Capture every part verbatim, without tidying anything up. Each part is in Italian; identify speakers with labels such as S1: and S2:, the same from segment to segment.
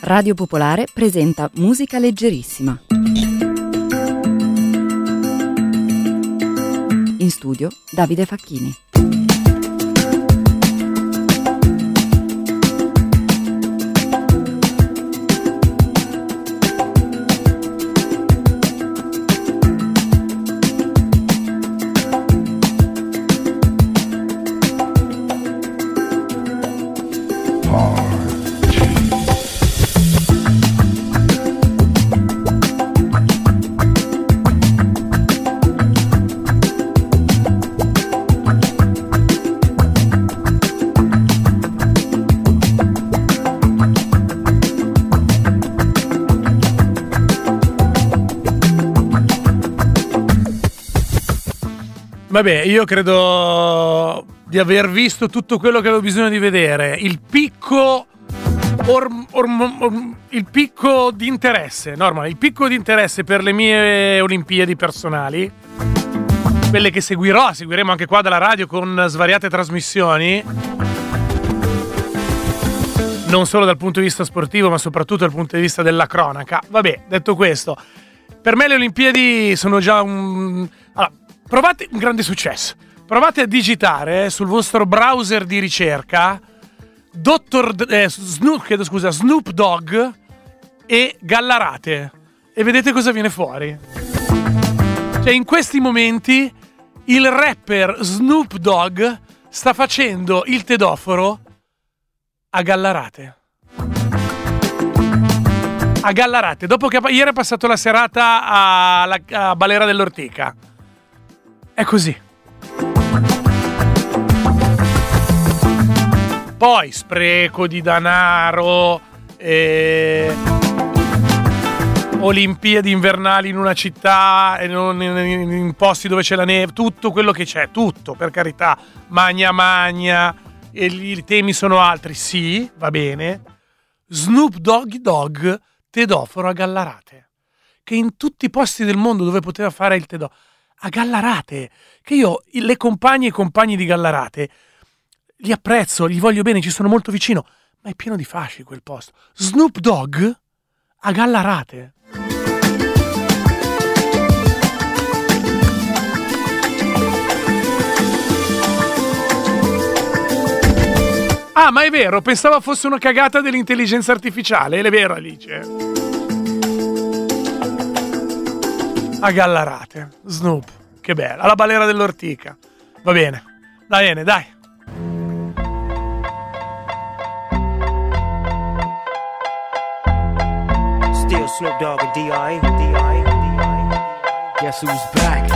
S1: Radio Popolare presenta Musica Leggerissima. In studio Davide Facchini.
S2: Vabbè, io credo di aver visto tutto quello che avevo bisogno di vedere. Il picco or, or, or, il picco di interesse, Norma, il picco di interesse per le mie Olimpiadi personali, quelle che seguirò, seguiremo anche qua dalla radio con svariate trasmissioni, non solo dal punto di vista sportivo, ma soprattutto dal punto di vista della cronaca. Vabbè, detto questo, per me le Olimpiadi sono già un... Allora, provate un grande successo. Provate a digitare sul vostro browser di ricerca Dottor eh, Snoop, chiedo scusa, Snoop Dogg e Gallarate e vedete cosa viene fuori. Cioè, in questi momenti il rapper Snoop Dogg sta facendo il tedoforo a Gallarate. A Gallarate, dopo che ieri è passato la serata a, a Balera dell'Ortica. È così. Poi spreco di denaro, eh, Olimpiadi invernali in una città e non in, in, in posti dove c'è la neve, tutto quello che c'è, tutto, per carità. Magna magna, e i temi sono altri, sì, va bene. Snoop Doggy Dogg, tedoforo a Gallarate, che in tutti i posti del mondo dove poteva fare il tedoforo, a Gallarate, che io le compagne e i compagni di Gallarate li apprezzo, gli voglio bene, ci sono molto vicino, ma è pieno di fasci quel posto. Snoop Dogg a Gallarate. Ah, ma è vero, pensavo fosse una cagata dell'intelligenza artificiale, è vero, Alice? A Gallarate, Snoop, che bello, alla Balera dell'Ortica. Va bene, va bene, dai.
S3: Still Snoop Dogg and D I D I D I Guess who's back?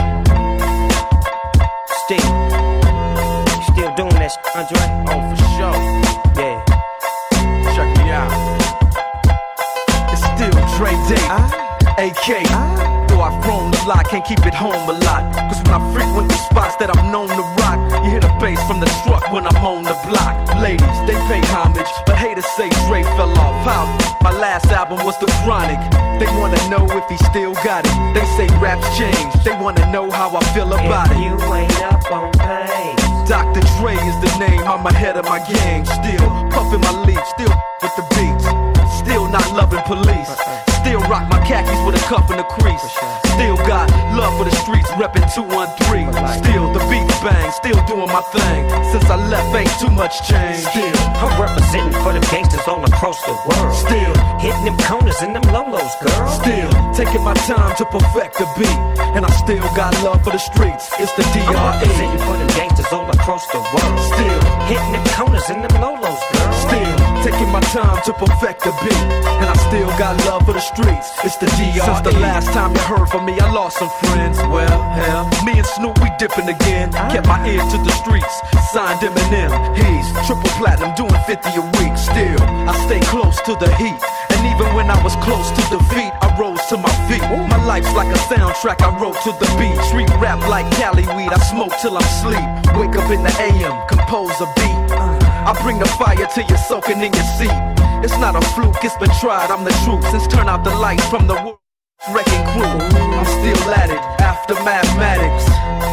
S3: Still, still doing that, Andre? Oh, for sure. Yeah. Check me out. It's still Dre Day, uh, A K. Uh, I've grown a lot, can't keep it home a lot. Cause when I frequent the spots that I'm known to rock, you hear the bass from the truck when I'm on the block. Ladies, they pay homage, but haters say Dre fell off. How? My last album was The Chronic. They wanna know if he still got it. They say raps change, they wanna know how I feel about
S4: if
S3: it.
S4: You ain't up on pain.
S3: Doctor Dre is the name, I'm ahead of my gang. Still puffin' my leaf, still with the beats. Still not loving police. Still rock my khakis with a cuff and a crease. Still got love for the streets, reppin' two one three. Still the beat bang, still doing my thing. Since I left, ain't too much change. Still,
S4: I'm representing for them gangsters all across the world.
S3: Still,
S4: hitting them corners and them lolos, girl.
S3: Still, taking my time to perfect the beat. And I still got love for the streets. It's the D R E.
S4: I'm representing for them gangsters all across the world.
S3: Still,
S4: hitting them corners and them lolos, girl.
S3: Still, taking my time to perfect the beat. And I still got love for the streets. It's the D R E. Since the last time you heard from me, I lost some friends. Well, hell, me and Snoop, we dipping again. Kept my ear to the streets, signed Eminem. He's triple platinum, doing fifty a week. Still, I stay close to the heat. And even when I was close to defeat, I rose to my feet. My life's like a soundtrack, I wrote to the beat. Street rap like Cali weed, I smoke till I'm sleep. Wake up in the A M, compose a beat. I bring the fire till you're soaking in your seat. It's not a fluke, it's been tried, I'm the truth. Since turn out the lights from the world wrecking crew, I'm still at it, after mathematics.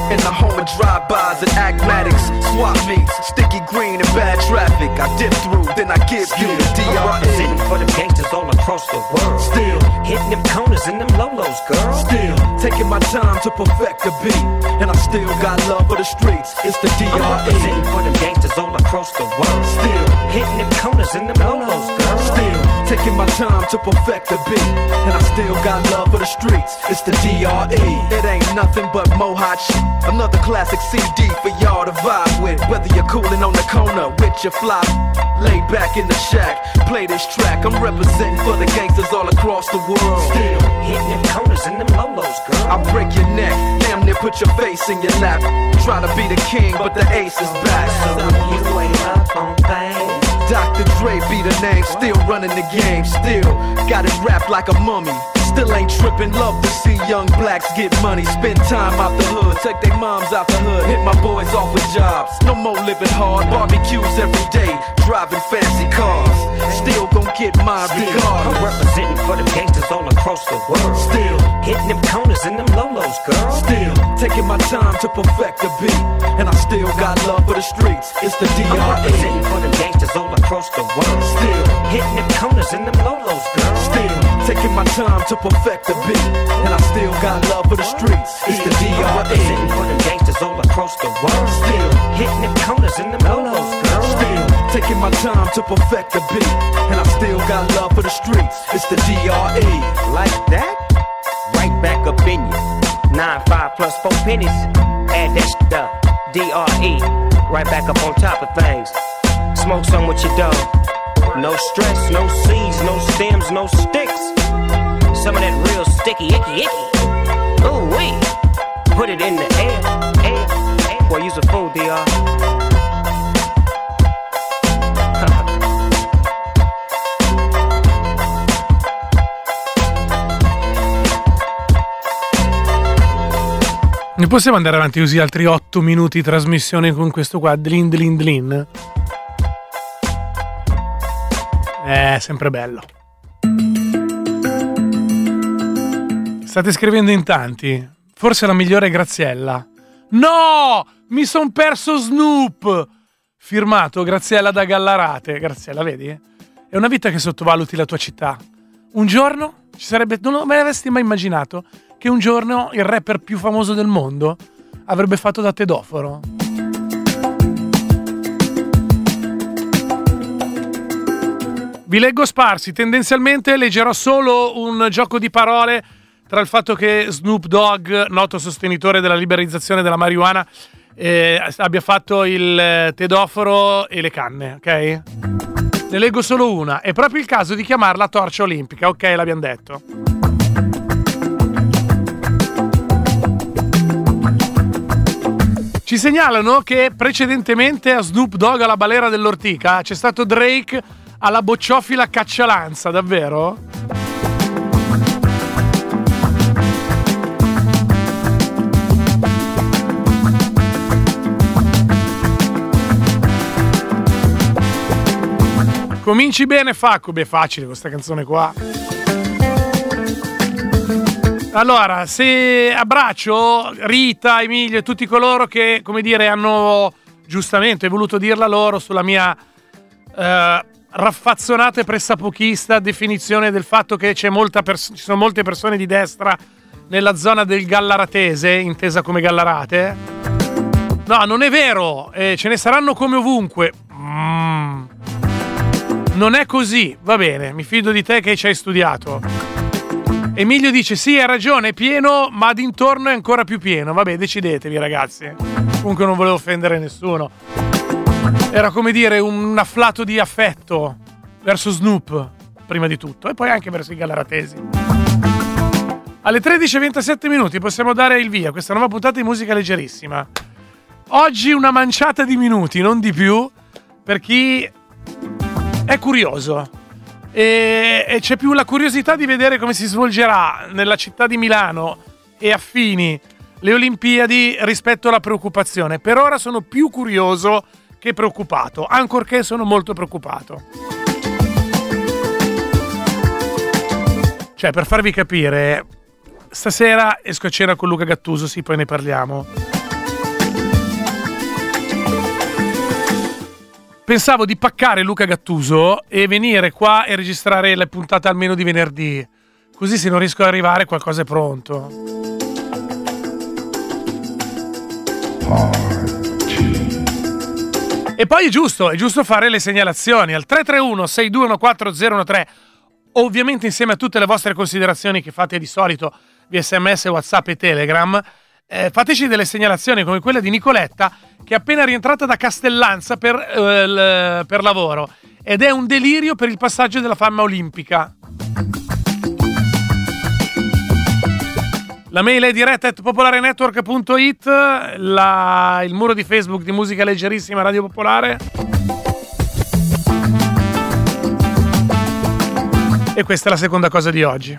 S3: In the home of drive-bys and acmatics, swap meets, sticky green and bad traffic. I dip through, then I give you the D R E.
S4: Representing for the gangsters all across the world.
S3: Still
S4: hitting them corners and them lolos, girl.
S3: Still taking my time to perfect the beat, and I still got love for the streets. It's the D R E.
S4: Representing for the gangsters all across the world.
S3: Still
S4: hitting them corners and them lolos, girl.
S3: Still taking my time to perfect the beat, and I still got love for the streets. It's the D R E. It ain't nothing but mo hot shit. Another classic C D for y'all to vibe with. Whether you're coolin' on the corner with your fly, lay back in the shack, play this track. I'm representing for the gangsters all across the world.
S4: Still hitting them corners and them lolos, girl.
S3: I'll break your neck, damn near put your face in your lap. Try to be the king, but the ace is back.
S4: So you ain't up on things.
S3: Doctor Dre be the name, still running the game, still got it wrapped like a mummy. Still ain't trippin', love to see young blacks get money. Spend time out the hood, take their moms out the hood. Hit my boys off with jobs, no more living hard. Barbecues every day, driving fancy cars. Still gon' get my regard.
S4: I'm representing for the gangsters all across the world.
S3: Still
S4: hitting them corners and them lolos, girl.
S3: Still taking my time to perfect the beat, and I still got love for the streets. It's the D R E.
S4: I'm representing for the gangsters all across the world.
S3: Still
S4: hitting them corners and them lolos, girl.
S3: Still taking my time to perfect the beat, and I still got love for the streets. It's the D R E.
S4: I'm representing for the gangsters all across the world.
S3: Still
S4: hitting them corners and them lolos, girl.
S3: Still taking my time to perfect the beat, and I still got love for the streets. It's the D R E.
S4: Like that? Right back up in you. Nine, five plus four pennies. Add that shit up. D R E. Right back up on top of things. Smoke some with your dog. No stress, no seeds, no stems, no sticks. Some of that real sticky, icky, icky. Ooh wee. Put it in the air, air, air. Boy, use a fool, D R.
S2: Ne possiamo andare avanti così altri otto minuti di trasmissione con questo qua, Dlin Dlin Dlin? È sempre bello. State scrivendo in tanti. Forse la migliore è Graziella. No! Mi son perso Snoop! Firmato Graziella da Gallarate. Graziella, vedi? È una vita che sottovaluti la tua città. Un giorno ci sarebbe... Non me l'avresti mai immaginato che un giorno il rapper più famoso del mondo avrebbe fatto da Tedoforo. Vi leggo sparsi, tendenzialmente leggerò solo un gioco di parole tra il fatto che Snoop Dogg, noto sostenitore della liberalizzazione della marijuana, eh, abbia fatto il tedoforo e le canne, ok? Ne leggo solo una, è proprio il caso di chiamarla torcia olimpica, ok, l'abbiamo detto. Ci segnalano che precedentemente a Snoop Dogg alla balera dell'ortica c'è stato Drake alla bocciofila caccialanza, davvero? Cominci bene, Facco. Beh, facile questa canzone qua. Allora, se abbraccio Rita, Emilio e tutti coloro che, come dire, hanno giustamente voluto dirla loro sulla mia eh, raffazzonata e pressapochista definizione del fatto che c'è molta pers- ci sono molte persone di destra nella zona del Gallaratese, intesa come Gallarate. No, non è vero, eh, ce ne saranno come ovunque. Mm. Non è così, va bene, mi fido di te che ci hai studiato. Emilio dice sì, hai ragione, è pieno, ma d'intorno è ancora più pieno. Vabbè, decidetevi ragazzi. Comunque non volevo offendere nessuno. Era come dire un afflato di affetto verso Snoop, prima di tutto, e poi anche verso i gallaratesi. Alle tredici e ventisette minuti possiamo dare il via a questa nuova puntata di musica leggerissima. Oggi una manciata di minuti, non di più, per chi è curioso. E, e c'è più la curiosità di vedere come si svolgerà nella città di Milano e affini le Olimpiadi rispetto alla preoccupazione. Per ora sono più curioso che preoccupato, ancorché sono molto preoccupato. Cioè, per farvi capire, stasera esco a cena con Luca Gattuso, sì, poi ne parliamo. pensavo di paccare Luca Gattuso e venire qua e registrare le puntate almeno di venerdì. Così se non riesco ad arrivare qualcosa è pronto. E poi è giusto, è giusto fare le segnalazioni al tre tre uno sei due uno quattro zero uno tre, ovviamente insieme a tutte le vostre considerazioni che fate di solito via sms, WhatsApp e Telegram. Eh, fateci delle segnalazioni come quella di Nicoletta, che è appena rientrata da Castellanza per, eh, l, per lavoro ed è un delirio per il passaggio della fama olimpica. La mail è diretta at popolarenetwork punto it, la, il muro di Facebook di Musica Leggerissima Radio Popolare. E questa è la seconda cosa di oggi.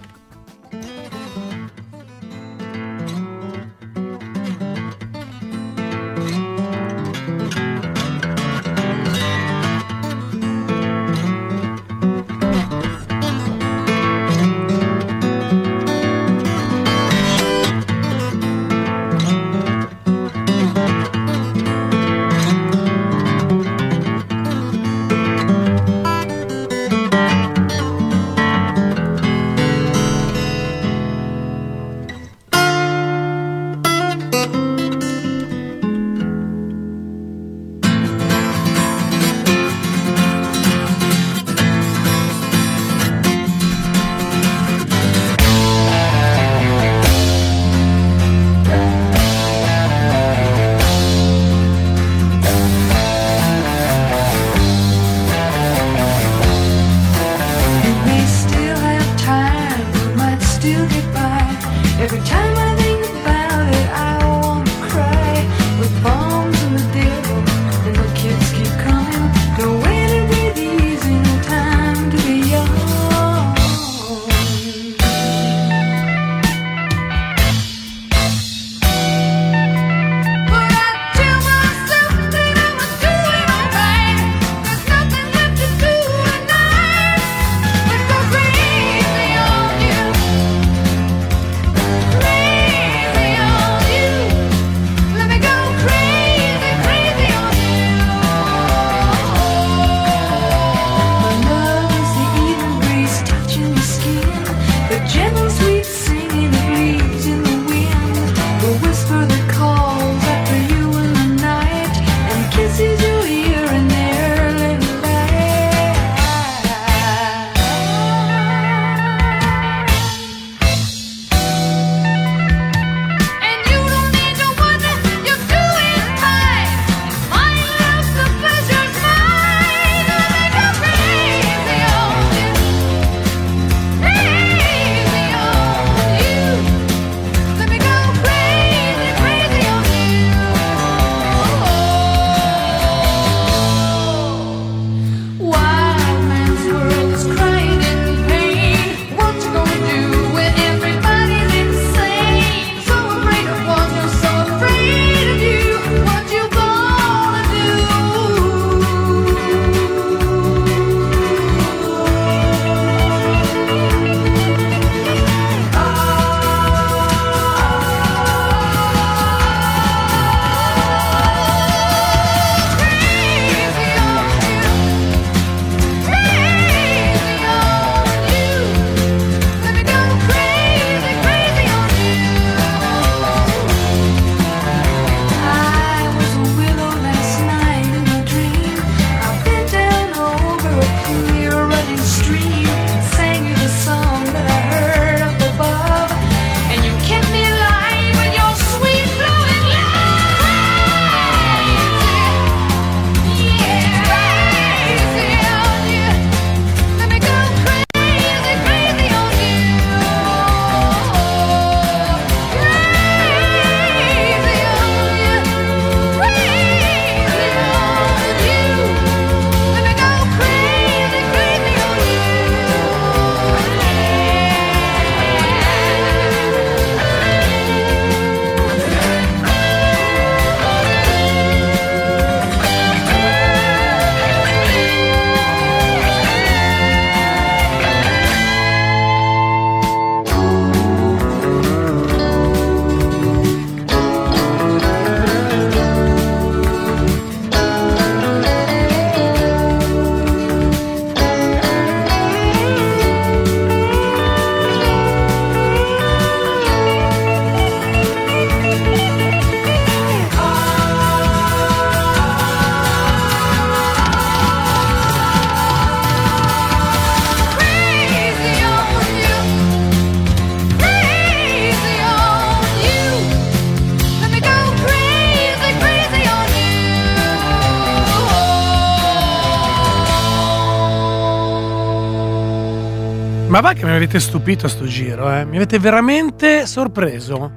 S2: Ma va che mi avete stupito a sto giro, eh? Mi avete veramente sorpreso.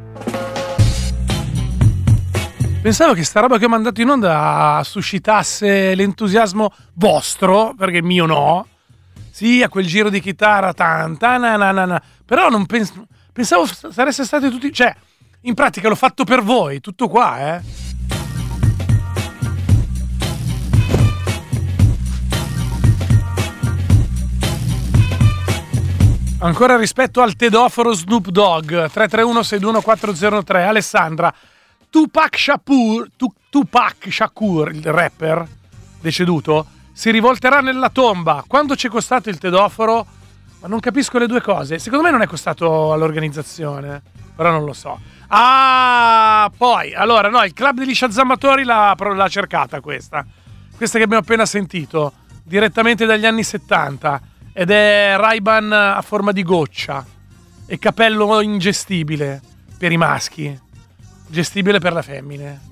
S2: Pensavo che sta roba che ho mandato in onda suscitasse l'entusiasmo vostro, perché il mio no. Sì, a quel giro di chitarra tanta, na na na na. Però non pens- pensavo sareste stati tutti... Cioè, in pratica l'ho fatto per voi, tutto qua, eh? Ancora rispetto al tedoforo Snoop Dogg. Tre tre uno sei due uno quattro zero tre. Alessandra, Tupac Shakur, Tupac Shakur, il rapper deceduto, si rivolterà nella tomba. Quanto ci è costato il tedoforo? Ma non capisco le due cose. Secondo me non è costato all'organizzazione, però non lo so. Ah, poi, allora, no, il club degli sciazzamatori l'ha, l'ha cercata questa. Questa che abbiamo appena sentito, direttamente dagli anni settanta. Ed è Ray-Ban a forma di goccia e capello ingestibile per i maschi, gestibile per le femmine.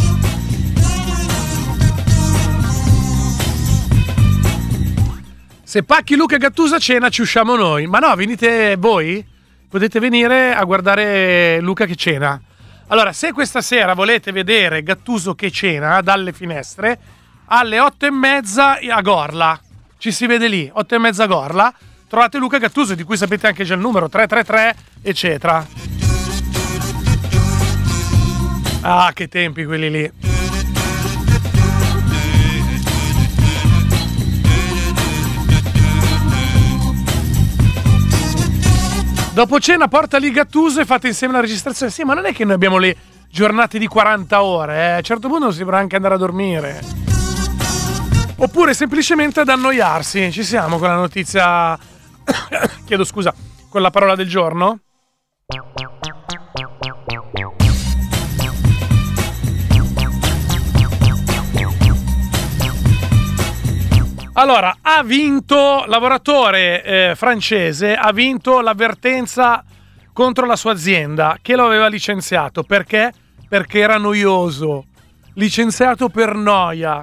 S2: Se pacchi Luca e Gattuso a cena ci usciamo noi. Ma no, venite voi? Potete venire a guardare Luca che cena. Allora, se questa sera volete vedere Gattuso che cena dalle finestre, alle otto e mezza a Gorla. Ci si vede lì, otto e mezza Gorla. Trovate Luca Gattuso, di cui sapete anche già il numero, tre tre tre, eccetera. Ah, che tempi quelli lì. Dopo cena porta lì Gattuso e fate insieme la registrazione. Sì, ma non è che noi abbiamo le giornate di quaranta ore, eh. A un certo punto si dovrà anche andare a dormire. Oppure semplicemente ad annoiarsi. Ci siamo con la notizia... Chiedo scusa, con la parola del giorno? Allora, ha vinto, lavoratore eh, francese, ha vinto l'avvertenza contro la sua azienda che lo aveva licenziato. Perché? Perché era noioso. Licenziato per noia.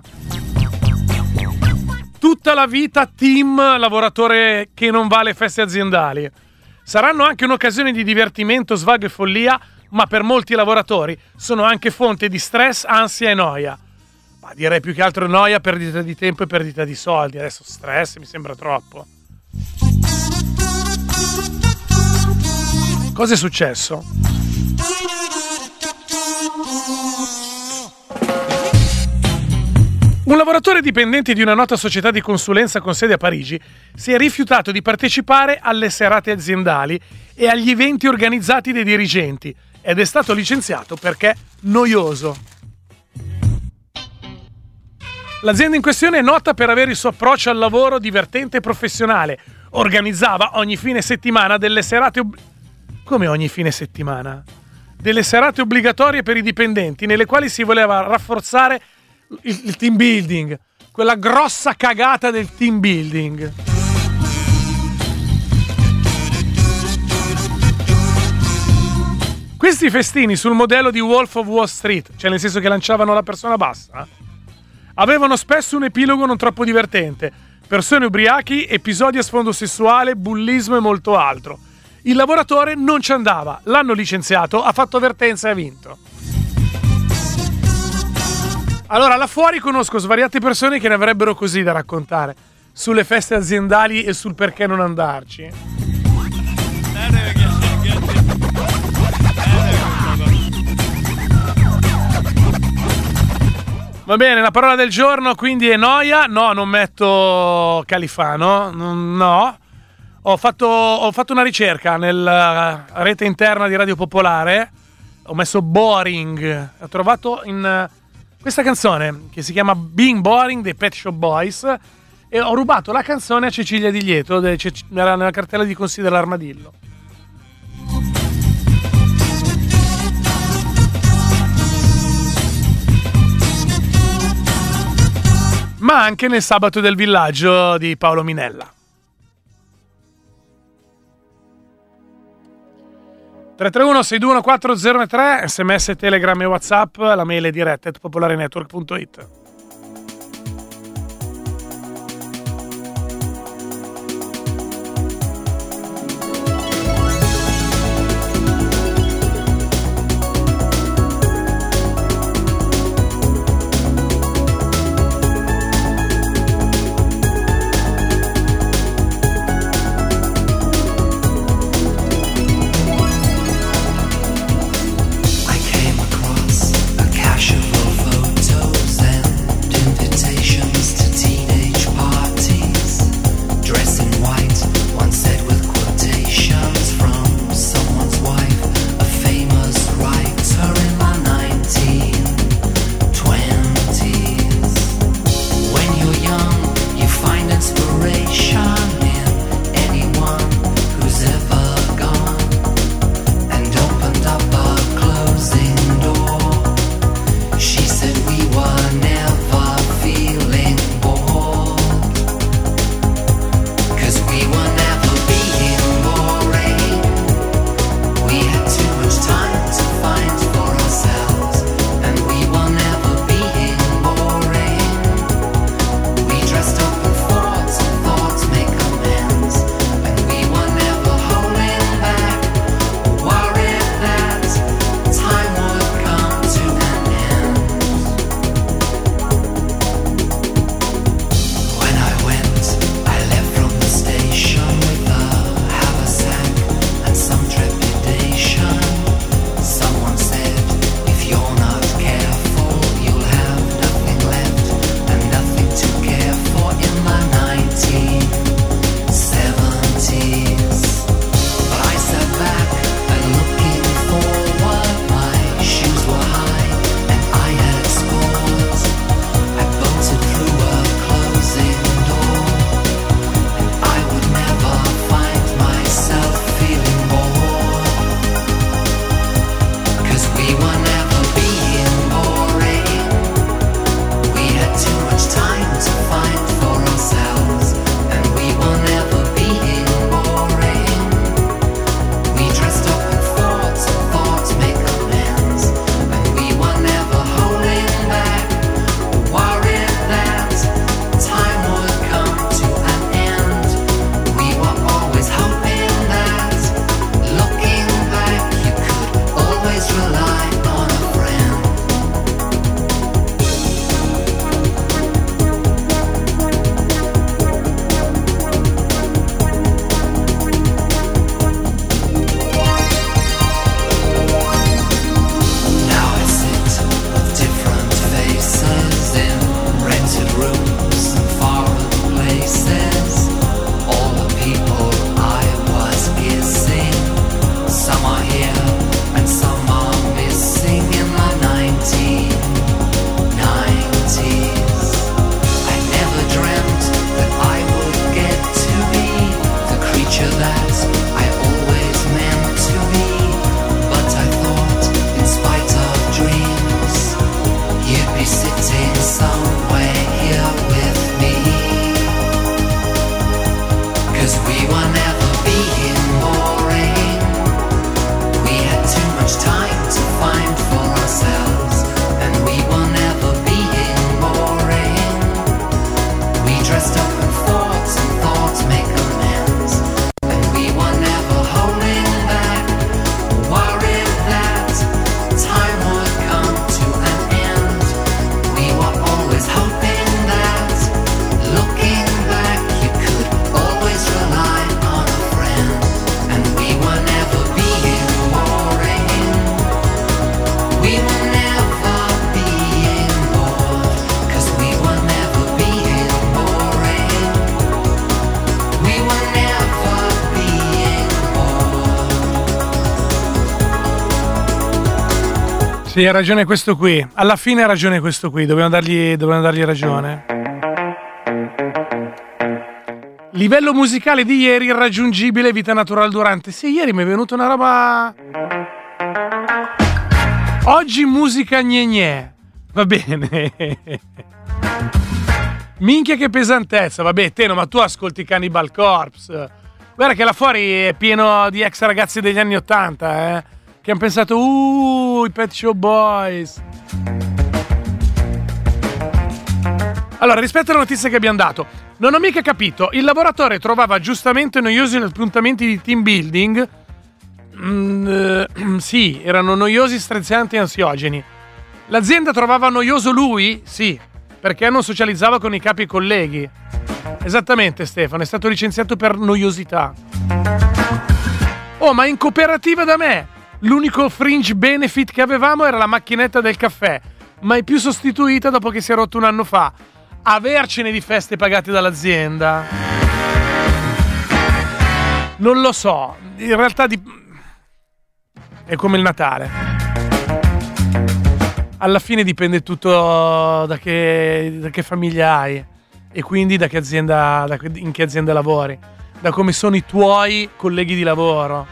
S2: Tutta la vita team lavoratore che non va alle feste aziendali. Saranno anche un'occasione di divertimento, svago e follia, ma per molti lavoratori sono anche fonte di stress, ansia e noia. Ma direi più che altro noia, perdita di tempo e perdita di soldi. Adesso stress mi sembra troppo. Cosa è successo? Un lavoratore dipendente di una nota società di consulenza con sede a Parigi si è rifiutato di partecipare alle serate aziendali e agli eventi organizzati dai dirigenti ed è stato licenziato perché noioso. L'azienda in questione è nota per avere il suo approccio al lavoro divertente e professionale. Organizzava ogni fine settimana delle serate... Ob- Come ogni fine settimana? Delle serate obbligatorie per i dipendenti nelle quali si voleva rafforzare il, il team building. Quella grossa cagata del team building. Questi festini sul modello di Wolf of Wall Street, cioè nel senso che lanciavano la persona bassa, avevano spesso un epilogo non troppo divertente, persone ubriachi, episodi a sfondo sessuale, bullismo e molto altro. Il lavoratore non ci andava, l'hanno licenziato, ha fatto avvertenza e ha vinto. Allora, là fuori conosco svariate persone che ne avrebbero così da raccontare sulle feste aziendali e sul perché non andarci. Va bene, la parola del giorno quindi è noia. No, non metto Califano, no. Ho fatto, ho fatto una ricerca nella rete interna di Radio Popolare, ho messo boring, ho trovato in questa canzone che si chiama Being Boring dei Pet Shop Boys e ho rubato la canzone a Cecilia Di Lieto, era nella cartella di consiglio dell'Armadillo. Ma anche nel Sabato del Villaggio di Paolo Minella. tre tre uno sei due uno quattro zero tre, sms, telegram e whatsapp, la mail è diretta at popolarenetwork punto it. Sì, ha ragione questo qui. Alla fine ha ragione questo qui. Dobbiamo dargli, dobbiamo dargli ragione. Livello musicale di ieri irraggiungibile, vita natural durante. Sì, ieri mi è venuta una roba. Oggi musica gne gne. Va bene. Minchia che pesantezza. Vabbè, Teno, ma tu ascolti Cannibal Corpse. Guarda che là fuori è pieno di ex ragazzi degli anni ottanta, eh, che hanno pensato, uh, i Pet Shop Boys. Allora, rispetto alle notizie che abbiamo dato, non ho mica capito. Il lavoratore trovava giustamente noiosi gli appuntamenti di team building. Mm, eh, sì, erano noiosi, stressanti e ansiogeni. L'azienda trovava noioso lui? Sì, perché non socializzava con i capi e colleghi. Esattamente, Stefano, è stato licenziato per noiosità. Oh, ma in cooperativa da me l'unico fringe benefit che avevamo era la macchinetta del caffè, mai più sostituita dopo che si è rotto un anno fa. Avercene di feste pagate dall'azienda? Non lo so, in realtà di... è come il Natale. Alla fine dipende tutto da che, da che famiglia hai e quindi da che azienda, da, in che azienda lavori, da come sono i tuoi colleghi di lavoro.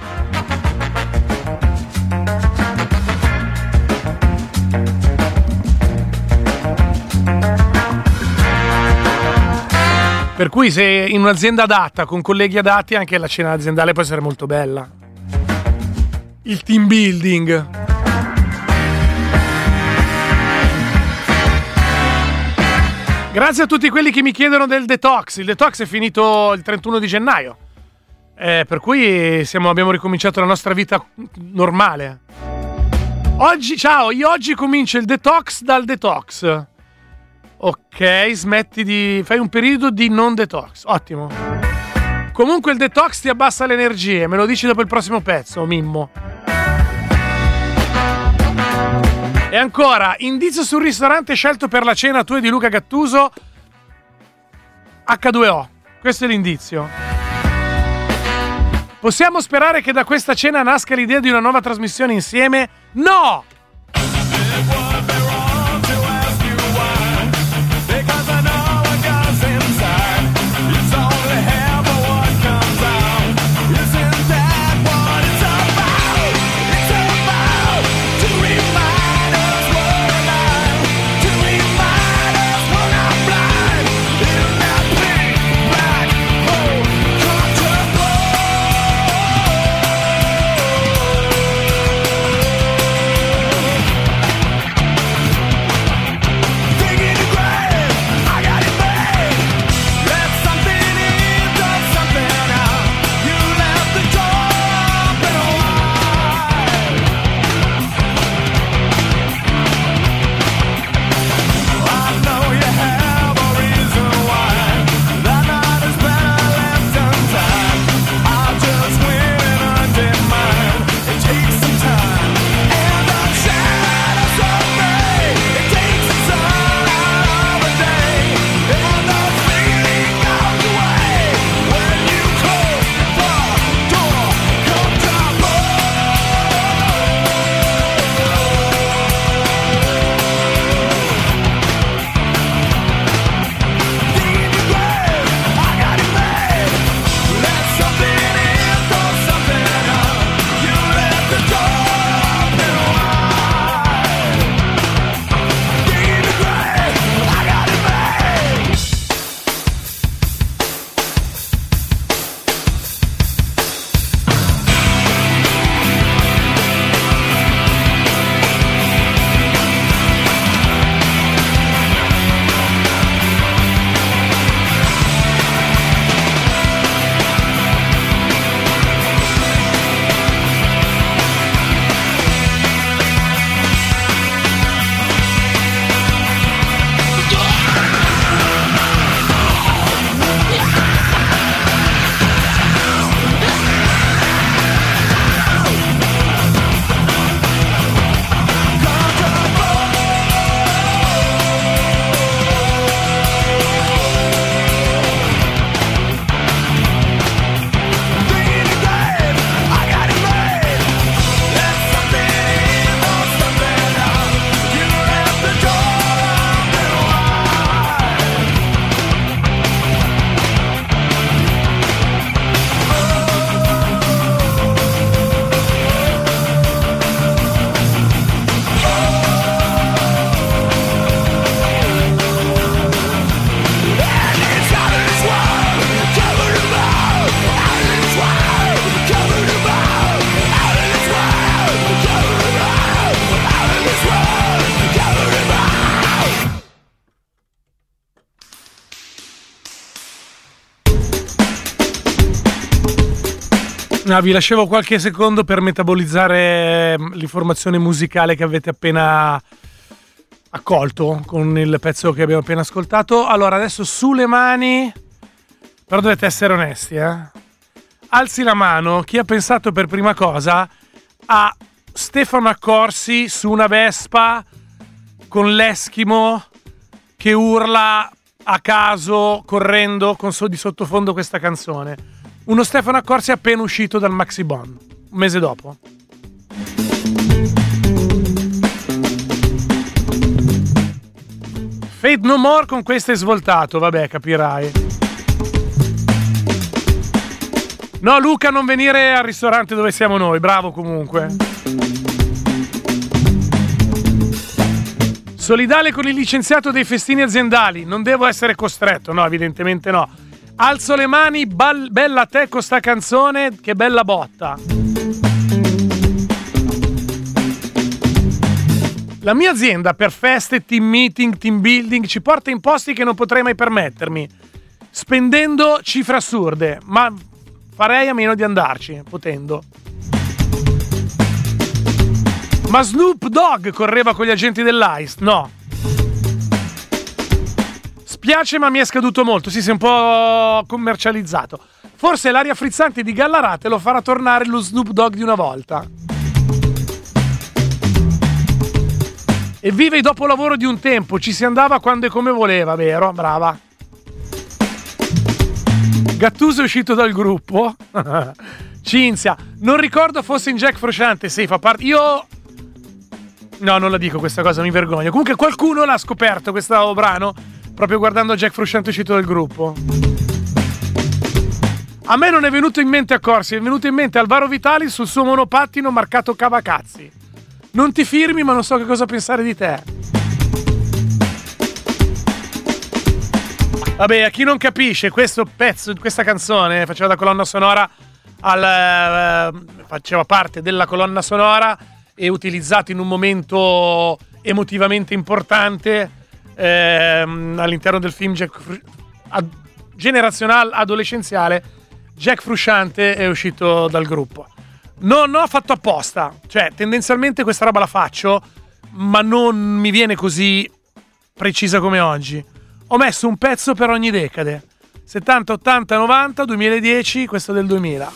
S2: Per cui se in un'azienda adatta, con colleghi adatti, anche la cena aziendale può essere molto bella. Il team building. Grazie a tutti quelli che mi chiedono del detox. Il detox è finito il trentuno di gennaio. Eh, per cui siamo, abbiamo ricominciato la nostra vita normale. Oggi, ciao, io oggi comincio il detox dal detox. Ok, smetti di... fai un periodo di non detox. Ottimo. Comunque il detox ti abbassa le energie. Me lo dici dopo il prossimo pezzo, Mimmo. E ancora, indizio sul ristorante scelto per la cena tua e di Luca Gattuso. acca due o. Questo è l'indizio. Possiamo sperare che da questa cena nasca l'idea di una nuova trasmissione insieme? No! No, vi lascevo qualche secondo per metabolizzare l'informazione musicale che avete appena accolto con il pezzo che abbiamo appena ascoltato. Allora, adesso sulle mani, però dovete essere onesti, eh? Alzi la mano chi ha pensato per prima cosa a Stefano Accorsi su una Vespa con l'Eschimo che urla a caso correndo con so di sottofondo questa canzone. Uno Stefano Accorsi appena uscito dal Maxi Bond, un mese dopo. Fate No More con questo è svoltato, vabbè, capirai. No, Luca, non venire al ristorante dove siamo noi, bravo comunque. Solidale con il licenziato dei festini aziendali, non devo essere costretto, no, evidentemente no. Alzo le mani, bal- bella a te con sta canzone, che bella botta. La mia azienda per feste, team meeting, team building ci porta in posti che non potrei mai permettermi, spendendo cifre assurde, ma farei a meno di andarci, potendo. Ma Snoop Dogg correva con gli agenti dell'I C E? No. Spiace, ma mi è scaduto molto. Sì, si è un po' commercializzato. Forse l'aria frizzante di Gallarate lo farà tornare lo Snoop Dogg di una volta. E vive il dopolavoro di un tempo. Ci si andava quando e come voleva, vero? Brava. Gattuso è uscito dal gruppo. Cinzia, non ricordo fosse in Jack Frusciante. Sì, fa parte. Io... No, non la dico questa cosa, mi vergogno. Comunque qualcuno l'ha scoperto, questo brano, proprio guardando Jack Frusciante uscito dal gruppo. A me non è venuto in mente Accorsi, è venuto in mente Alvaro Vitali sul suo monopattino marcato Cavacazzi. Non ti firmi, ma non so che cosa pensare di te. Vabbè, a chi non capisce, questo pezzo, questa canzone faceva da colonna sonora al, eh, faceva parte della colonna sonora e utilizzato in un momento emotivamente importante ehm, all'interno del film Jack Fru- ad, generazionale adolescenziale. Jack Frusciante è uscito dal gruppo. Non ho fatto apposta, cioè tendenzialmente questa roba la faccio, ma non mi viene così precisa come oggi. Ho messo un pezzo per ogni decade: settanta, ottanta, novanta, duemiladieci, questo del duemila.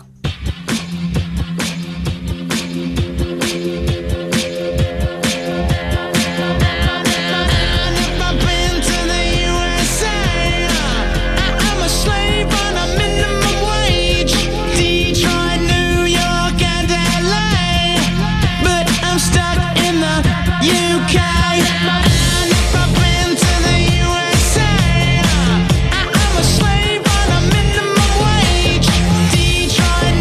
S5: Try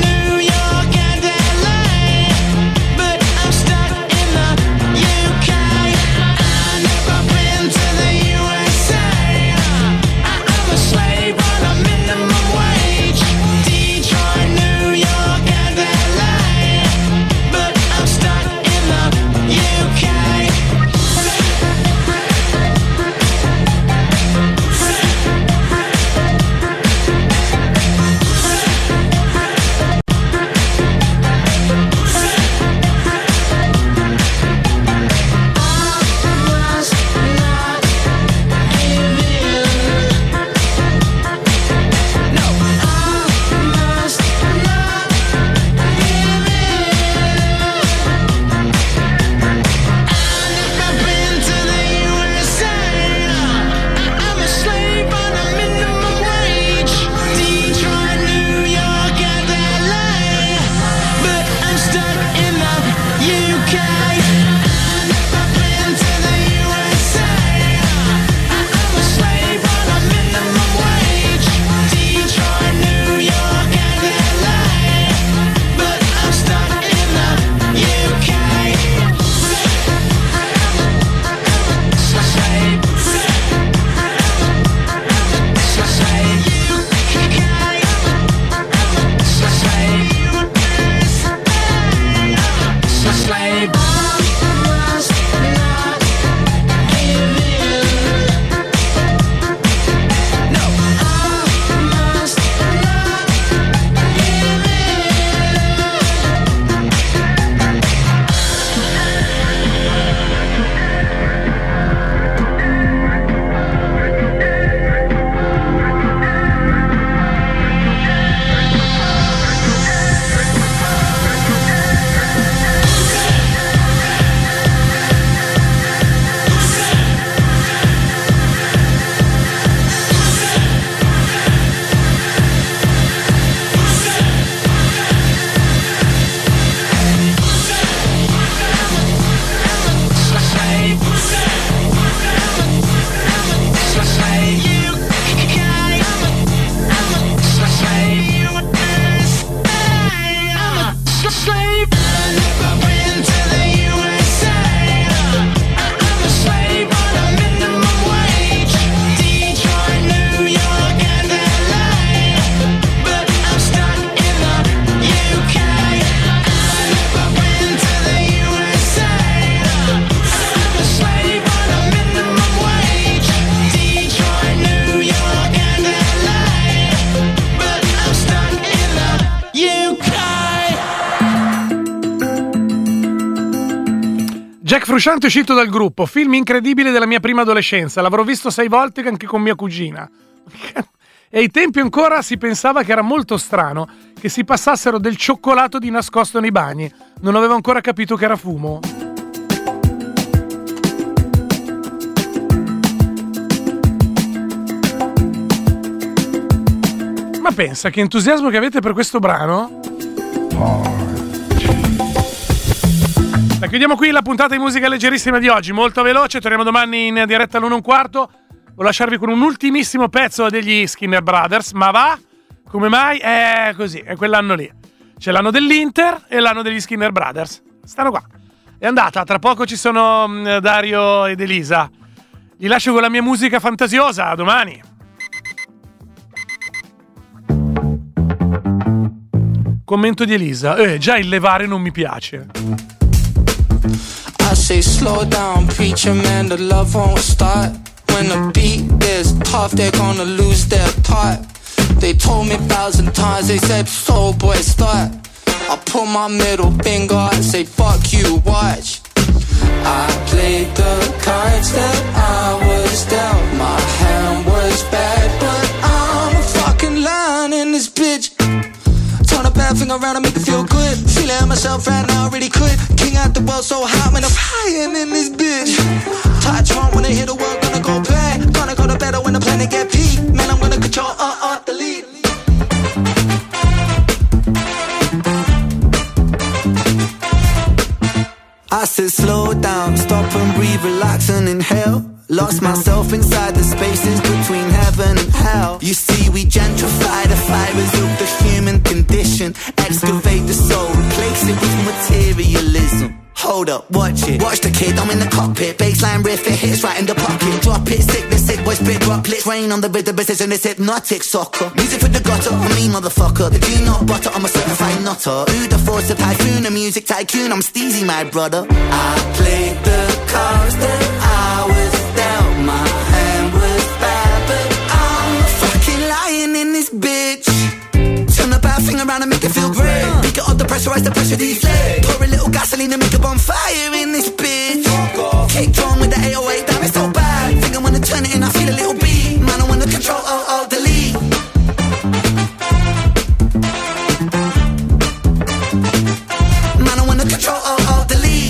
S2: Jack Frusciante è uscito dal gruppo. Film incredibile della mia prima adolescenza. L'avrò visto sei volte anche con mia cugina. E ai tempi ancora si pensava che era molto strano che si passassero del cioccolato di nascosto nei bagni. Non avevo ancora capito che era fumo. Ma pensa che entusiasmo che avete per questo brano? La chiudiamo qui la puntata di musica leggerissima di oggi, molto veloce, torniamo domani in diretta all'uno e un quarto. Voglio lasciarvi con un ultimissimo pezzo degli Skinner Brothers, ma va? Come mai? È così, è quell'anno lì. C'è l'anno dell'Inter e l'anno degli Skinner Brothers. Stanno qua. È andata, tra poco ci sono Dario ed Elisa. Li lascio con la mia musica fantasiosa, a domani. Commento di Elisa. Eh, già il levare non mi piace.
S5: I say slow down, preacher man, the love won't start. When the beat is tough, they're gonna lose their part. They told me a thousand times, they said, soul boy, start. I pull my middle finger and say, fuck you, watch. I played the cards that I was dealt. My hand was bad, but I'm a fucking lion in this bitch. Turn a bad thing around and make it feel good. Feeling myself right now, really could. King out the world so hot when I'm flying in this bitch. Touch wrong when I hit the world, gonna go bad. Gonna go to better when the planet get peak. Man, I'm gonna control, uh, uh, the lead.
S6: I said slow down, stop and breathe, relax and inhale. Lost myself inside the spaces between heaven and hell. You see, we gentrify the fibers of the human condition. Excavate the soul, replace it with materialism. Hold up, watch it. Watch the kid, I'm in the cockpit. Baseline riff, it hits right in the pocket. Drop it, sick, the sick boys, big droplets. Rain on the rhythm, precision, it's hypnotic soccer. Music for the gutter, I'm me, motherfucker. The do not butter, I'm a certified nutter. Who the force of typhoon, a music tycoon, I'm Steezy, my brother. I played the cards that I was dealt. My hand was bad, but I'm a fucking lion in this bitch. Turn a bad thing around and make it feel great. Pick it up, the pressurize the pressure deflate. Pour a little gasoline and make a bonfire in this bitch. Kick drum with the eight oh eight, damn it's so bad. Think I wanna turn it in, I feel a little beat. Man, I wanna control, oh, oh, delete. Man, I wanna control, oh, oh, delete.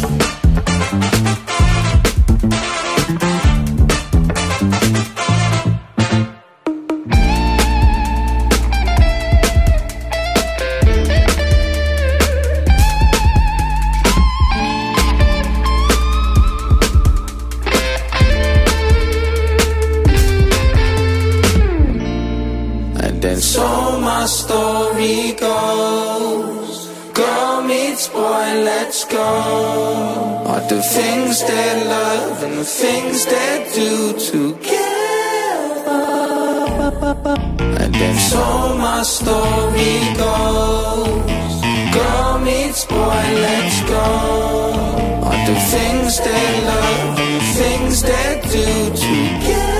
S5: So my story goes, girl meets boy, let's go. All the things they love and the things they do together. And then so my story goes, girl meets boy, let's go. All the things they love and the things they do together.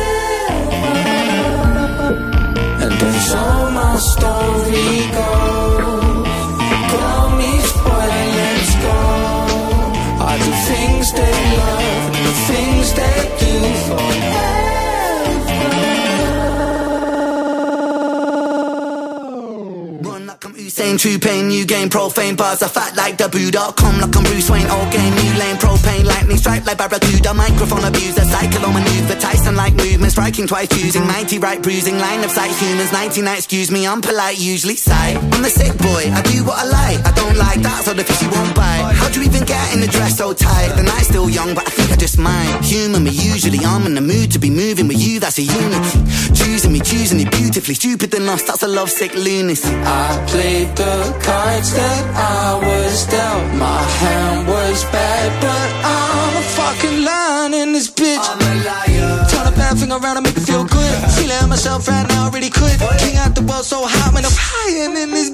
S5: And then so my story goes, girl meets boy, let's go. All the things they love and the things they do forever. Run like I'm Usain, true pain, new game, profane bars. I fat like the Buddha, come like I'm Bruce Wayne, old game, new lane, propane, lightning strike like Barracuda, microphone abuser, cycle on maneuver, Tyson like movement, striking twice, choosing mighty right, bruising, line of sight, humans, ninety night, excuse me, I'm polite, usually sight. I'm the sick boy, I do what I like, I don't like that, so the fishy won't bite. How'd you even get in the dress so tight? The night's still young, but I think I just might. Human me, usually I'm in the mood to be moving with you, that's a unity. Choosing me, choosing it beautifully, stupid enough, that's a lovesick lunacy. I played the cards that I was dealt. My hand was bad, but I'm a fucking lion in this bitch.
S6: I'm a liar.
S5: Turn a bad thing around and make it feel good. Feeling myself right now, really could. King out the world so hot when I'm flying in this